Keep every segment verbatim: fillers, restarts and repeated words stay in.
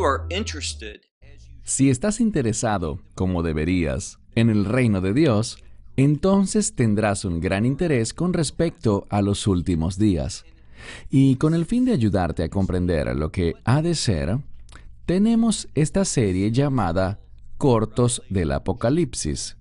you are interested, Si estás interesado, como deberías, en el reino de Dios, entonces tendrás un gran interés con respecto a los últimos días. Y con el fin de ayudarte a comprender lo que ha de ser, tenemos esta serie llamada Cortos del Apocalipsis.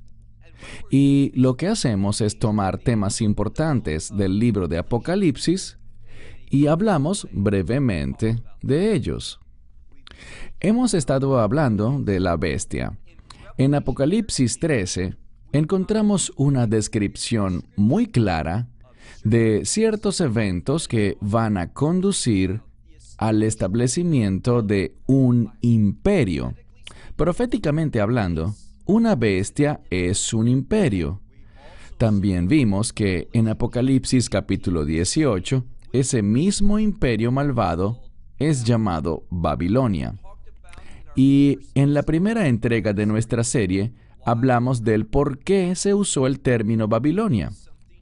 Y lo que hacemos es tomar temas importantes del libro de Apocalipsis y hablamos brevemente de ellos. Hemos estado hablando de la bestia. En Apocalipsis trece encontramos una descripción muy clara de ciertos eventos que van a conducir al establecimiento de un imperio. Proféticamente hablando, una bestia es un imperio. También vimos que en Apocalipsis capítulo dieciocho, ese mismo imperio malvado es llamado Babilonia. Y en la primera entrega de nuestra serie, hablamos del por qué se usó el término Babilonia.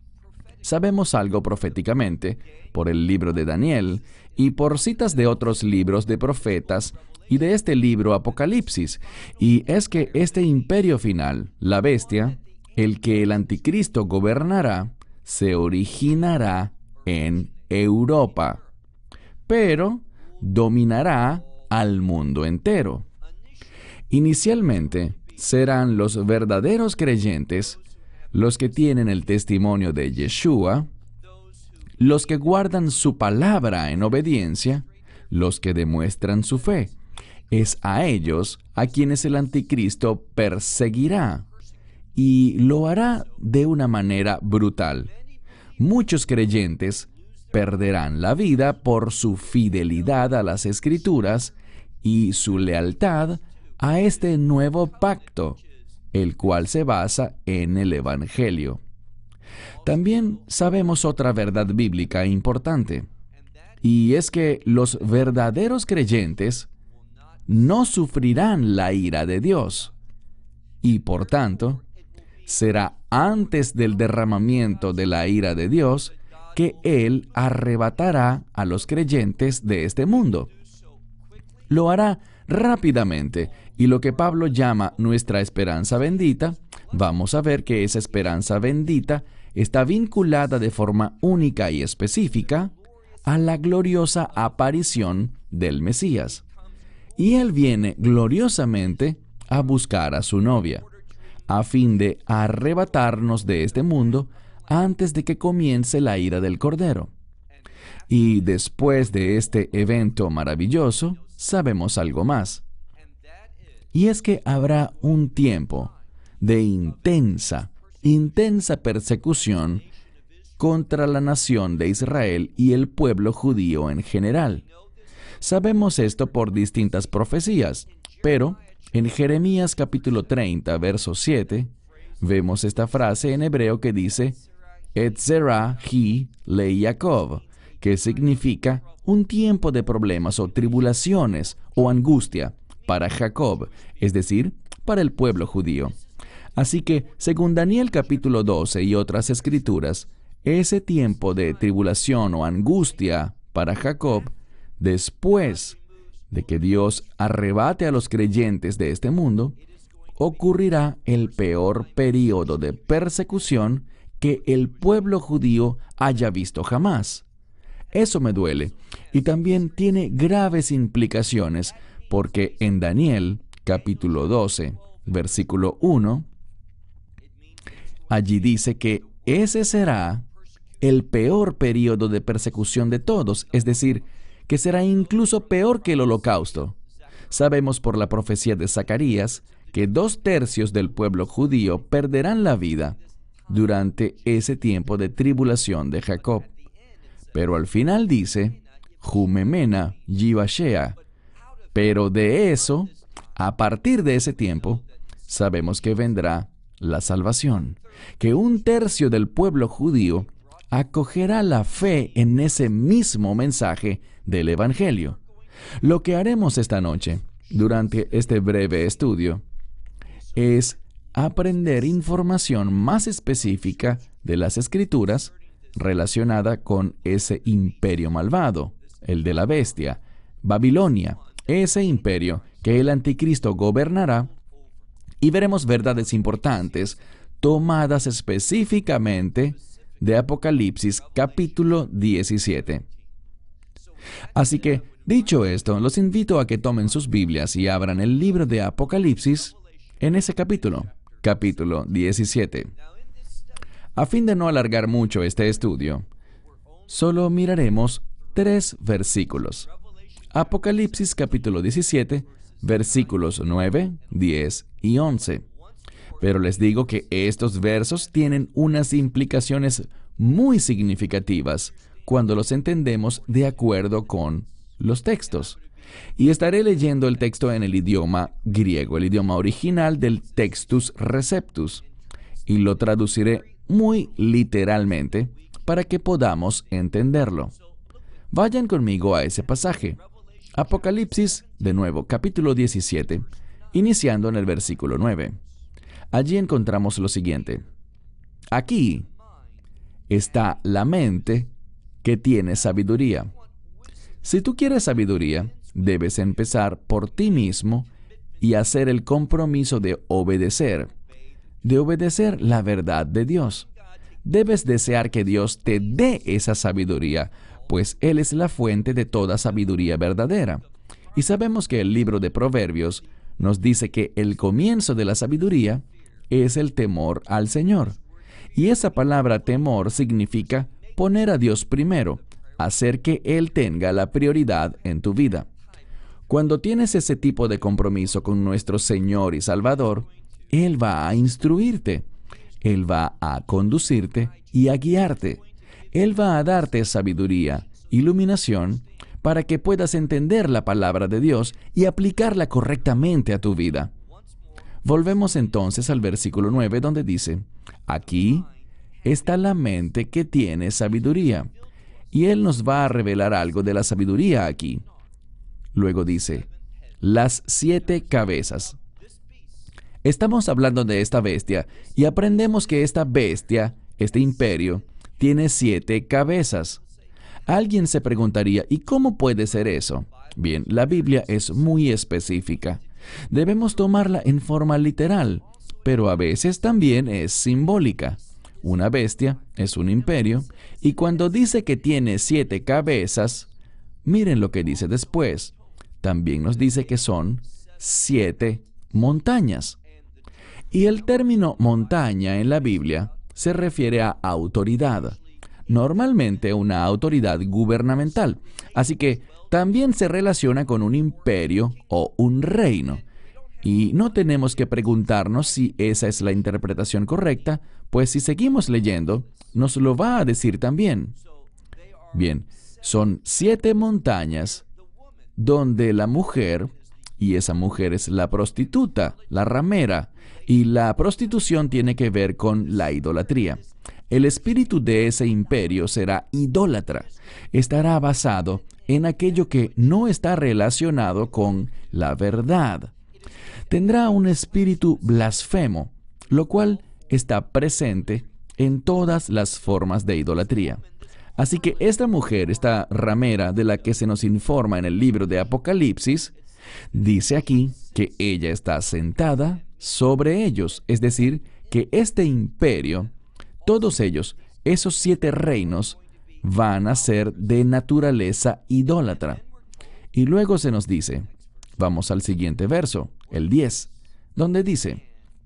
Sabemos algo proféticamente por el libro de Daniel y por citas de otros libros de profetas y de este libro Apocalipsis, y es que este imperio final, la bestia, el que el anticristo gobernará, se originará en Europa, pero dominará al mundo entero. Inicialmente, serán los verdaderos creyentes, los que tienen el testimonio de Yeshua, los que guardan su palabra en obediencia, los que demuestran su fe. Es a ellos a quienes el anticristo perseguirá, y lo hará de una manera brutal. Muchos creyentes perderán la vida por su fidelidad a las Escrituras y su lealtad a este nuevo pacto, el cual se basa en el Evangelio. También sabemos otra verdad bíblica importante, y es que los verdaderos creyentes no sufrirán la ira de Dios, y por tanto, será antes del derramamiento de la ira de Dios que Él arrebatará a los creyentes de este mundo. Lo hará rápidamente, y lo que Pablo llama nuestra esperanza bendita, vamos a ver que esa esperanza bendita está vinculada de forma única y específica a la gloriosa aparición del Mesías. Y Él viene gloriosamente a buscar a su novia, a fin de arrebatarnos de este mundo antes de que comience la ira del Cordero. Y después de este evento maravilloso, sabemos algo más. Y es que habrá un tiempo de intensa, intensa persecución contra la nación de Israel y el pueblo judío en general. Sabemos esto por distintas profecías, pero en Jeremías capítulo treinta, verso siete, vemos esta frase en hebreo que dice, Et zera hi le Jacob, que significa un tiempo de problemas o tribulaciones o angustia para Jacob, es decir, para el pueblo judío. Así que, según Daniel capítulo doce y otras escrituras, ese tiempo de tribulación o angustia para Jacob, después de que Dios arrebate a los creyentes de este mundo, ocurrirá el peor período de persecución que el pueblo judío haya visto jamás. Eso me duele, y también tiene graves implicaciones, porque en Daniel, capítulo doce, versículo uno, allí dice que ese será el peor período de persecución de todos, es decir, que será incluso peor que el holocausto. Sabemos por la profecía de Zacarías que dos tercios del pueblo judío perderán la vida durante ese tiempo de tribulación de Jacob. Pero al final dice, Jumemena Yivashea. Pero de eso, a partir de ese tiempo, sabemos que vendrá la salvación, que un tercio del pueblo judío acogerá la fe en ese mismo mensaje del Evangelio. Lo que haremos esta noche, durante este breve estudio, es aprender información más específica de las Escrituras relacionada con ese imperio malvado, el de la bestia, Babilonia, ese imperio que el anticristo gobernará, y veremos verdades importantes tomadas específicamente de Apocalipsis capítulo diecisiete. Así que, dicho esto, los invito a que tomen sus Biblias y abran el libro de Apocalipsis en ese capítulo, capítulo diecisiete. A fin de no alargar mucho este estudio, solo miraremos tres versículos. Apocalipsis capítulo diecisiete, versículos nueve, diez y once. Pero les digo que estos versos tienen unas implicaciones muy significativas cuando los entendemos de acuerdo con los textos. Y estaré leyendo el texto en el idioma griego, el idioma original del Textus Receptus, y lo traduciré muy literalmente para que podamos entenderlo. Vayan conmigo a ese pasaje. Apocalipsis, de nuevo, capítulo diecisiete, iniciando en el versículo nueve. Allí encontramos lo siguiente. Aquí está la mente que tiene sabiduría. Si tú quieres sabiduría, debes empezar por ti mismo y hacer el compromiso de obedecer, de obedecer la verdad de Dios. Debes desear que Dios te dé esa sabiduría, pues Él es la fuente de toda sabiduría verdadera. Y sabemos que el libro de Proverbios nos dice que el comienzo de la sabiduría es el temor al Señor. Y esa palabra temor significa poner a Dios primero, hacer que Él tenga la prioridad en tu vida. Cuando tienes ese tipo de compromiso con nuestro Señor y Salvador, Él va a instruirte, Él va a conducirte y a guiarte. Él va a darte sabiduría, iluminación, para que puedas entender la palabra de Dios y aplicarla correctamente a tu vida. Volvemos entonces al versículo nueve, donde dice, aquí está la mente que tiene sabiduría. Y Él nos va a revelar algo de la sabiduría aquí. Luego dice, las siete cabezas. Estamos hablando de esta bestia y aprendemos que esta bestia, este imperio, tiene siete cabezas. Alguien se preguntaría, ¿y cómo puede ser eso? Bien, la Biblia es muy específica. Debemos tomarla en forma literal, pero a veces también es simbólica. Una bestia es un imperio, y cuando dice que tiene siete cabezas, miren lo que dice después. También nos dice que son siete montañas. Y el término montaña en la Biblia se refiere a autoridad, normalmente una autoridad gubernamental. Así que también se relaciona con un imperio o un reino. Y no tenemos que preguntarnos si esa es la interpretación correcta, pues si seguimos leyendo, nos lo va a decir también. Bien, son siete montañas donde la mujer, y esa mujer es la prostituta, la ramera, y la prostitución tiene que ver con la idolatría. El espíritu de ese imperio será idólatra. Estará basado en aquello que no está relacionado con la verdad. Tendrá un espíritu blasfemo, lo cual está presente en todas las formas de idolatría. Así que esta mujer, esta ramera de la que se nos informa en el libro de Apocalipsis, dice aquí que ella está sentada sobre ellos, es decir, que este imperio, todos ellos, esos siete reinos, van a ser de naturaleza idólatra. Y luego se nos dice, vamos al siguiente verso, el diez, donde dice,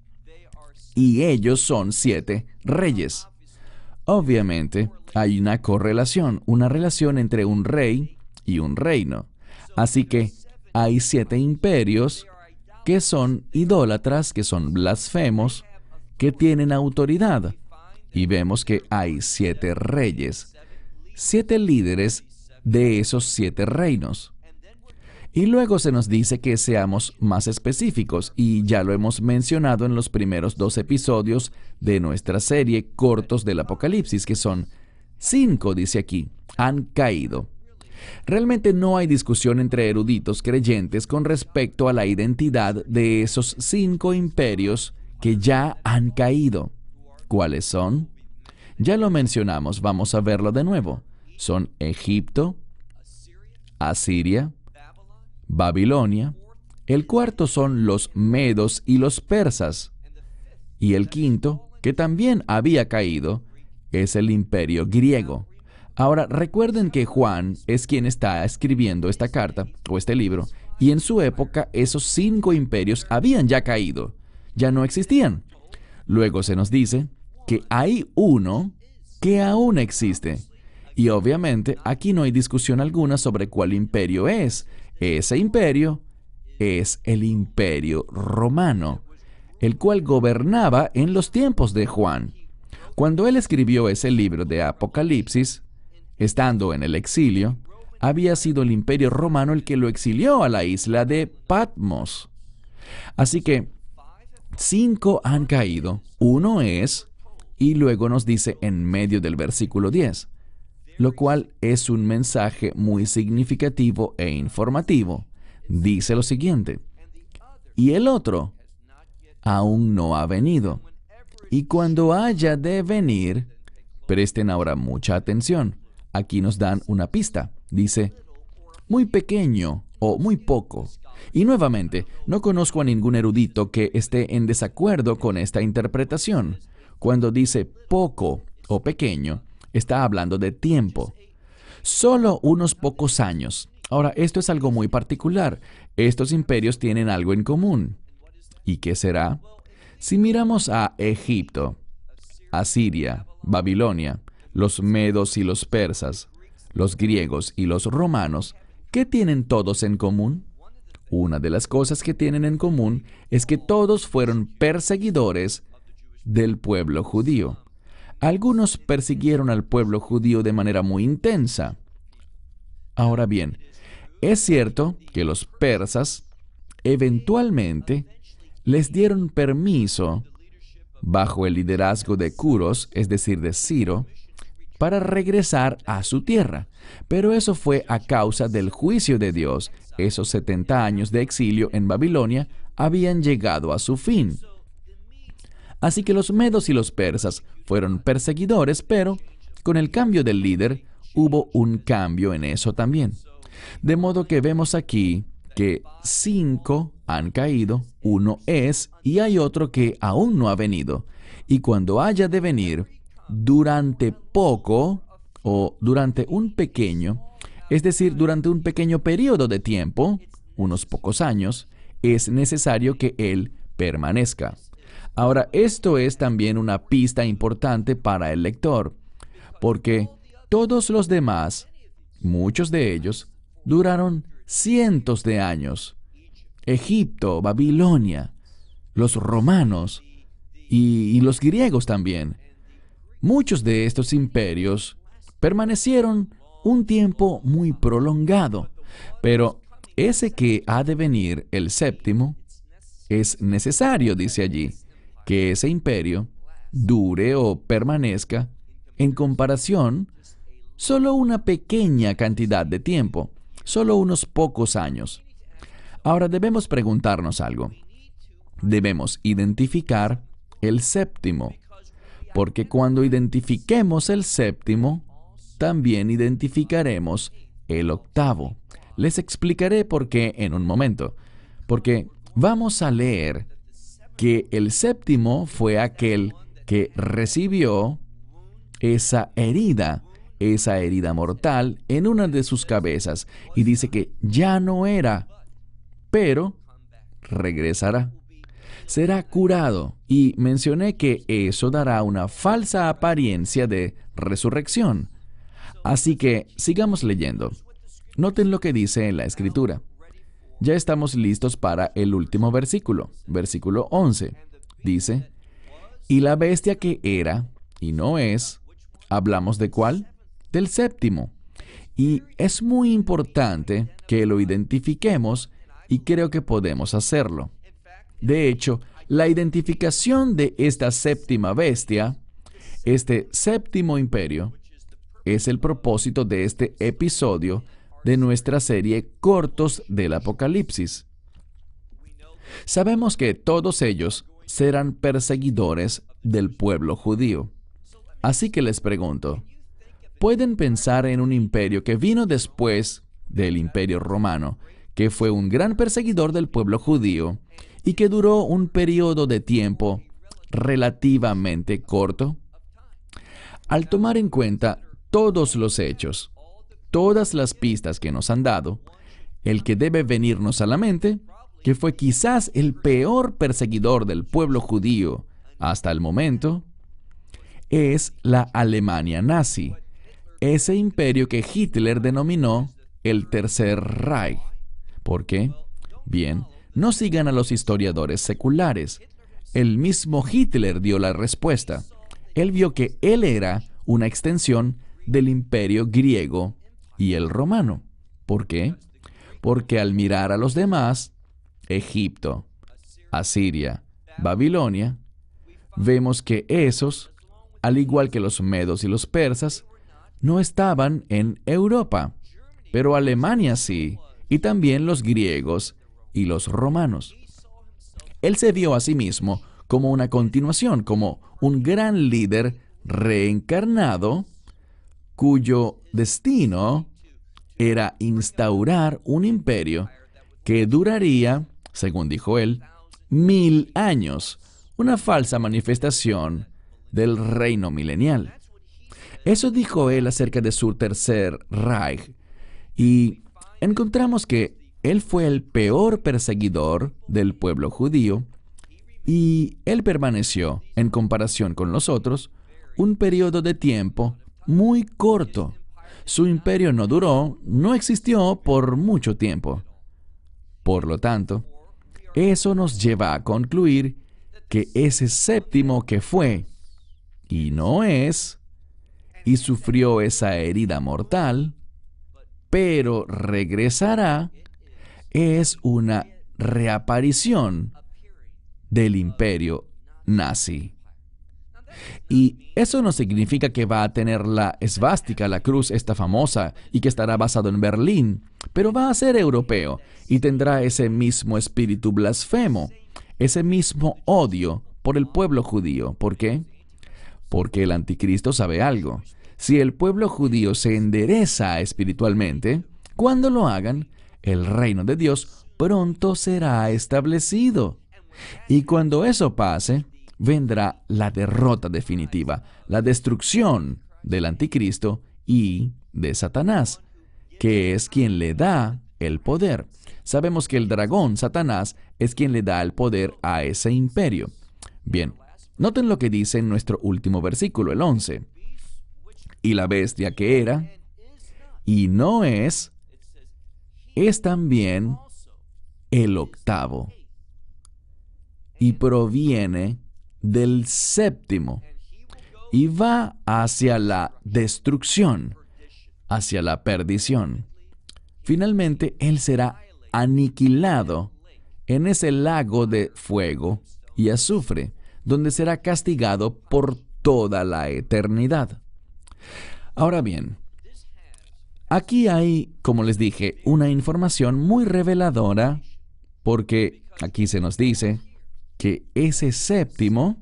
y ellos son siete reyes. Obviamente, hay una correlación, una relación entre un rey y un reino. Así que hay siete imperios que son idólatras, que son blasfemos, que tienen autoridad. Y vemos que hay siete reyes, siete líderes de esos siete reinos. Y luego se nos dice que seamos más específicos, y ya lo hemos mencionado en los primeros dos episodios de nuestra serie Cortos del Apocalipsis, que son cinco, dice aquí, han caído. Realmente no hay discusión entre eruditos creyentes con respecto a la identidad de esos cinco imperios que ya han caído. ¿Cuáles son? Ya lo mencionamos, vamos a verlo de nuevo. Son Egipto, Asiria, Babilonia. El cuarto son los medos y los persas. Y el quinto, que también había caído, es el imperio griego. Ahora, recuerden que Juan es quien está escribiendo esta carta, o este libro, y en su época esos cinco imperios habían ya caído, ya no existían. Luego se nos dice que hay uno que aún existe. Y obviamente aquí no hay discusión alguna sobre cuál imperio es. Ese imperio es el imperio romano, el cual gobernaba en los tiempos de Juan. Cuando él escribió ese libro de Apocalipsis, estando en el exilio, había sido el imperio romano el que lo exilió a la isla de Patmos. Así que cinco han caído, uno es, y luego nos dice en medio del versículo diez, lo cual es un mensaje muy significativo e informativo. Dice lo siguiente: y el otro aún no ha venido, y cuando haya de venir, presten ahora mucha atención. Aquí nos dan una pista. Dice, muy pequeño o muy poco. Y nuevamente, no conozco a ningún erudito que esté en desacuerdo con esta interpretación. Cuando dice poco o pequeño, está hablando de tiempo. Solo unos pocos años. Ahora, esto es algo muy particular. Estos imperios tienen algo en común. ¿Y qué será? Si miramos a Egipto, Asiria, Babilonia, los medos y los persas, los griegos y los romanos, ¿qué tienen todos en común? Una de las cosas que tienen en común es que todos fueron perseguidores del pueblo judío. Algunos persiguieron al pueblo judío de manera muy intensa. Ahora bien, es cierto que los persas eventualmente les dieron permiso, bajo el liderazgo de Curos, es decir, de Ciro, para regresar a su tierra. Pero eso fue a causa del juicio de Dios. Esos setenta años de exilio en Babilonia habían llegado a su fin. Así que los medos y los persas fueron perseguidores, pero con el cambio del líder hubo un cambio en eso también. De modo que vemos aquí que cinco han caído, uno es, y hay otro que aún no ha venido. Y cuando haya de venir, durante poco o durante un pequeño, es decir, durante un pequeño periodo de tiempo, unos pocos años, es necesario que Él permanezca. Ahora, esto es también una pista importante para el lector, porque todos los demás, muchos de ellos, duraron cientos de años. Egipto, Babilonia, los romanos y, y los griegos también. Muchos de estos imperios permanecieron un tiempo muy prolongado, pero ese que ha de venir, el séptimo, es necesario, dice allí, que ese imperio dure o permanezca, en comparación, solo una pequeña cantidad de tiempo, solo unos pocos años. Ahora debemos preguntarnos algo. Debemos identificar el séptimo, porque cuando identifiquemos el séptimo, también identificaremos el octavo. Les explicaré por qué en un momento, porque vamos a leer que el séptimo fue aquel que recibió esa herida, esa herida mortal en una de sus cabezas, y dice que ya no era, pero regresará. Será curado, y mencioné que eso dará una falsa apariencia de resurrección. Así que sigamos leyendo. Noten lo que dice en la Escritura. Ya estamos listos para el último versículo, versículo once. Dice, y la bestia que era y no es, ¿hablamos de cuál? Del séptimo. Y es muy importante que lo identifiquemos y creo que podemos hacerlo. De hecho, la identificación de esta séptima bestia, este séptimo imperio, es el propósito de este episodio de nuestra serie Cortos del Apocalipsis. Sabemos que todos ellos serán perseguidores del pueblo judío. Así que les pregunto, ¿pueden pensar en un imperio que vino después del imperio romano, que fue un gran perseguidor del pueblo judío y que duró un periodo de tiempo relativamente corto. Al tomar en cuenta todos los hechos, todas las pistas que nos han dado, el que debe venirnos a la mente, que fue quizás el peor perseguidor del pueblo judío hasta el momento, es la Alemania nazi, ese imperio que Hitler denominó el Tercer Reich. ¿Por qué? Bien, no sigan a los historiadores seculares. El mismo Hitler dio la respuesta. Él vio que él era una extensión del imperio griego y el romano. ¿Por qué? Porque al mirar a los demás, Egipto, Asiria, Babilonia, vemos que esos, al igual que los medos y los persas, no estaban en Europa, pero Alemania sí, y también los griegos y los romanos. Él se vio a sí mismo como una continuación, como un gran líder reencarnado, cuyo destino era instaurar un imperio que duraría, según dijo él, mil años, una falsa manifestación del reino milenial. Eso dijo él acerca de su Tercer Reich, y encontramos que él fue el peor perseguidor del pueblo judío, y él permaneció, en comparación con los otros, un periodo de tiempo muy corto. Su imperio no duró, no existió por mucho tiempo. Por lo tanto, eso nos lleva a concluir que ese séptimo que fue, y no es, y sufrió esa herida mortal, pero regresará, es una reaparición del imperio nazi. Y eso no significa que va a tener la esvástica, la cruz esta famosa, y que estará basado en Berlín, pero va a ser europeo y tendrá ese mismo espíritu blasfemo, ese mismo odio por el pueblo judío. ¿Por qué? Porque el anticristo sabe algo. Si el pueblo judío se endereza espiritualmente, cuando lo hagan, el reino de Dios pronto será establecido. Y cuando eso pase, vendrá la derrota definitiva, la destrucción del anticristo y de Satanás, que es quien le da el poder. Sabemos que el dragón, Satanás, es quien le da el poder a ese imperio. Bien, noten lo que dice en nuestro último versículo, el once. Y la bestia que era, y no es, es también el octavo, y proviene del séptimo, y va hacia la destrucción, hacia la perdición. Finalmente, él será aniquilado en ese lago de fuego y azufre, donde será castigado por toda la eternidad. Ahora bien, aquí hay, como les dije, una información muy reveladora, porque aquí se nos dice que ese séptimo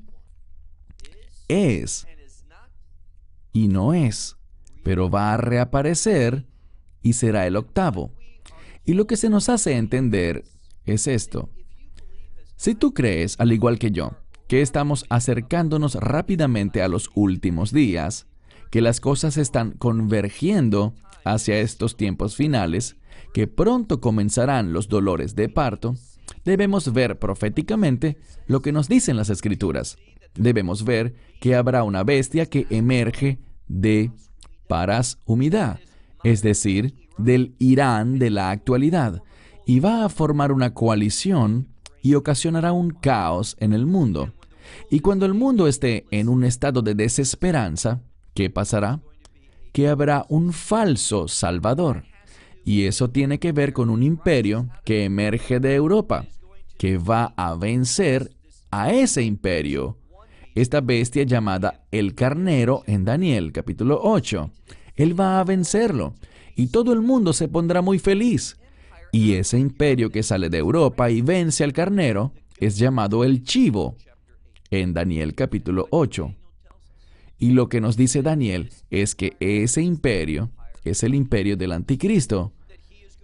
es y no es, pero va a reaparecer y será el octavo. Y lo que se nos hace entender es esto. Si tú crees, al igual que yo, que estamos acercándonos rápidamente a los últimos días, que las cosas están convergiendo hacia estos tiempos finales, que pronto comenzarán los dolores de parto, debemos ver proféticamente lo que nos dicen las Escrituras. Debemos ver que habrá una bestia que emerge de Paras Humidá, es decir, del Irán de la actualidad, y va a formar una coalición y ocasionará un caos en el mundo. Y cuando el mundo esté en un estado de desesperanza, ¿qué pasará? Que habrá un falso Salvador. Y eso tiene que ver con un imperio que emerge de Europa, que va a vencer a ese imperio. Esta bestia llamada el carnero en Daniel capítulo ocho. Él va a vencerlo y todo el mundo se pondrá muy feliz. Y ese imperio que sale de Europa y vence al carnero es llamado el chivo en Daniel capítulo ocho. Y lo que nos dice Daniel es que ese imperio es el imperio del anticristo,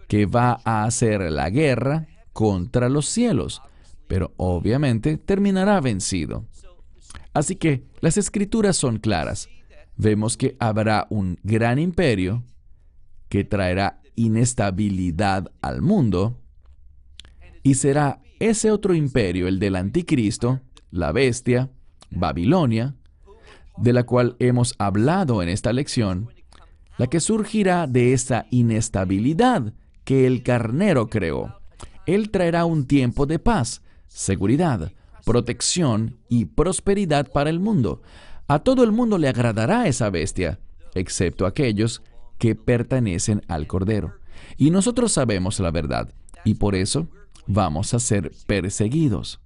que va a hacer la guerra contra los cielos, pero obviamente terminará vencido. Así que las escrituras son claras. Vemos que habrá un gran imperio que traerá inestabilidad al mundo, y será ese otro imperio, el del anticristo, la bestia, Babilonia, de la cual hemos hablado en esta lección, la que surgirá de esa inestabilidad que el carnero creó. Él traerá un tiempo de paz, seguridad, protección y prosperidad para el mundo. A todo el mundo le agradará esa bestia, excepto aquellos que pertenecen al Cordero. Y nosotros sabemos la verdad, y por eso vamos a ser perseguidos.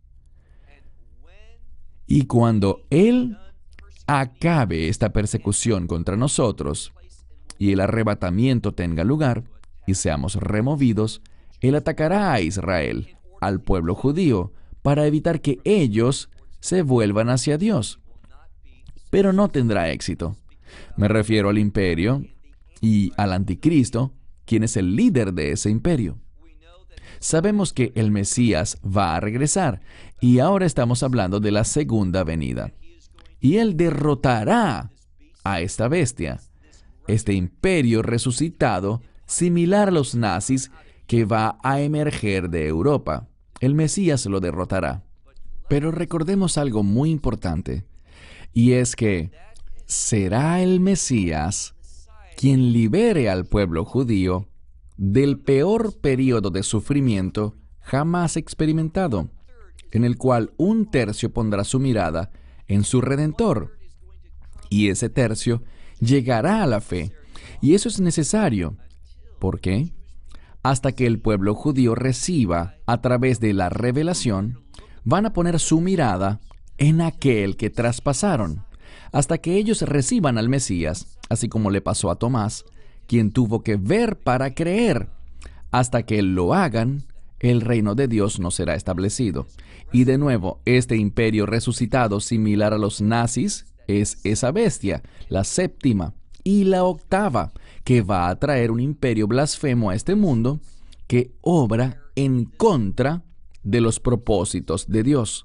Y cuando Él acabe esta persecución contra nosotros, y el arrebatamiento tenga lugar, y seamos removidos, Él atacará a Israel, al pueblo judío, para evitar que ellos se vuelvan hacia Dios. Pero no tendrá éxito. Me refiero al imperio y al anticristo, quien es el líder de ese imperio. Sabemos que el Mesías va a regresar, y ahora estamos hablando de la segunda venida. Y Él derrotará a esta bestia, este imperio resucitado, similar a los nazis, que va a emerger de Europa. El Mesías lo derrotará. Pero recordemos algo muy importante, y es que será el Mesías quien libere al pueblo judío del peor período de sufrimiento jamás experimentado, en el cual un tercio pondrá su mirada en su Redentor, y ese tercio llegará a la fe. Y eso es necesario. ¿Por qué? Hasta que el pueblo judío reciba, a través de la revelación, van a poner su mirada en aquel que traspasaron, hasta que ellos reciban al Mesías, así como le pasó a Tomás, quien tuvo que ver para creer. Hasta que lo hagan, el reino de Dios no será establecido. Y de nuevo, este imperio resucitado, similar a los nazis, es esa bestia, la séptima y la octava, que va a traer un imperio blasfemo a este mundo que obra en contra de los propósitos de Dios.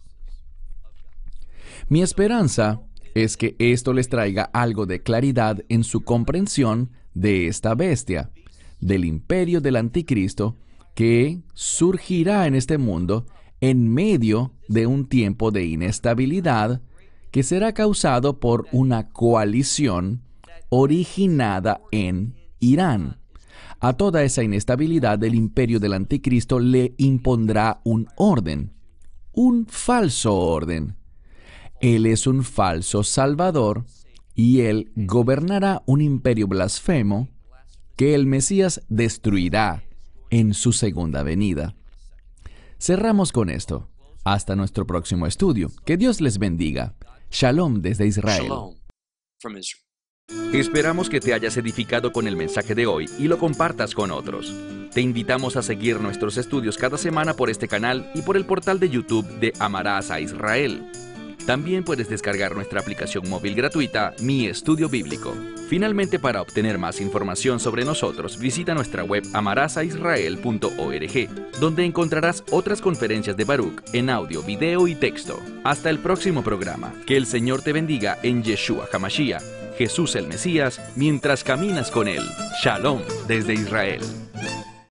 Mi esperanza es que esto les traiga algo de claridad en su comprensión de esta bestia, del imperio del anticristo, que surgirá en este mundo en medio de un tiempo de inestabilidad que será causado por una coalición originada en Irán. A toda esa inestabilidad del imperio del anticristo le impondrá un orden, un falso orden. Él es un falso salvador, y él gobernará un imperio blasfemo que el Mesías destruirá en su segunda venida. Cerramos con esto. Hasta nuestro próximo estudio. Que Dios les bendiga. Shalom desde Israel. Shalom from Israel. Esperamos que te hayas edificado con el mensaje de hoy y lo compartas con otros. Te invitamos a seguir nuestros estudios cada semana por este canal y por el portal de YouTube de Amarás a Israel. También puedes descargar nuestra aplicación móvil gratuita, Mi Estudio Bíblico. Finalmente, para obtener más información sobre nosotros, visita nuestra web amarás a israel punto org, donde encontrarás otras conferencias de Baruch en audio, video y texto. Hasta el próximo programa. Que el Señor te bendiga en Yeshua HaMashiach, Jesús el Mesías, mientras caminas con Él. Shalom desde Israel.